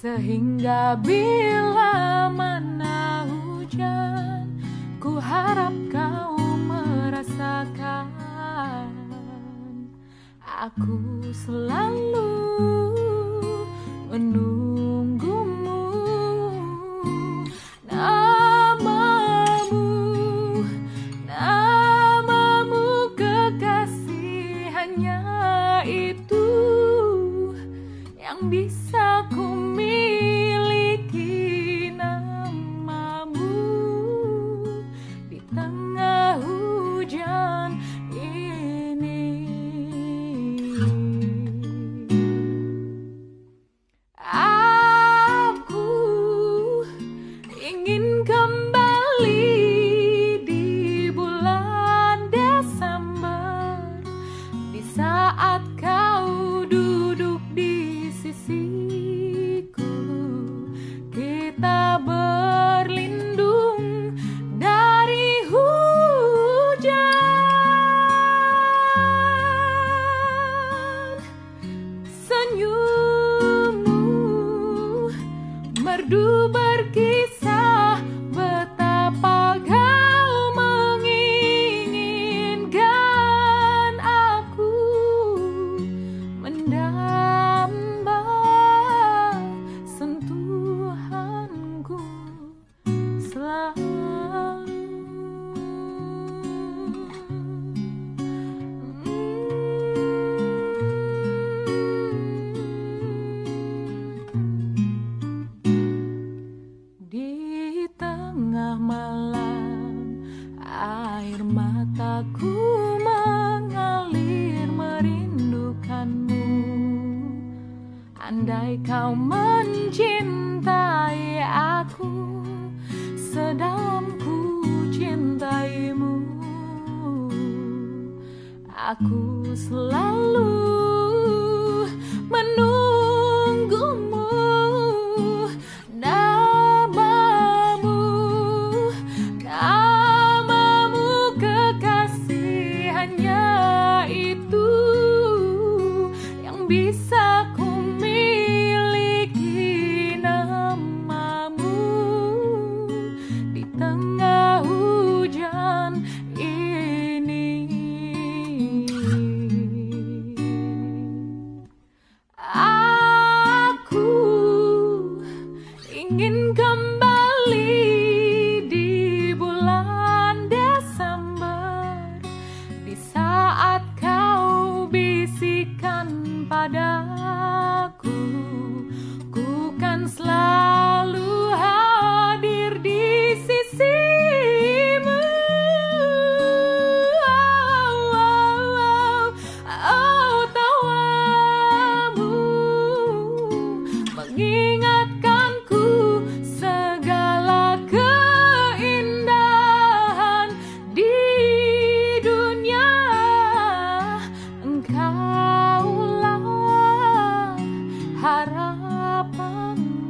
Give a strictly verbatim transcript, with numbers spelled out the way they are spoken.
Sehingga bila mana hujan, ku harap kau merasakan aku selalu menunggumu. Namamu, namamu kekasih, hanya itu yang bisa ku miliki. Namamu di tengah hujan ini. Aku ingin kembali di bulan Desember, di saat kau duduk di sisiku. Kita berlindung dari hujan. Senyummu merdu berkisah betapa kau menginginkan aku mendamba sentuhanku selalu. Di tengah malam air mataku mengalir merindukanmu. Andai kau mencintai aku sedalam ku cintaimu, aku selalu menunggumu. Namamu, namamu kekasih, hanya itu yang bisa ku miliki. Namamu di tengah hujan ini. Aku ingin kembali di bulan Desember, di saat kau bisikan padaku, ku kan selalu hadir di sisimu. Oh, oh, oh, oh, tawamu mengingatkanku segala keindahan di dunia. Engkaulah harapanku.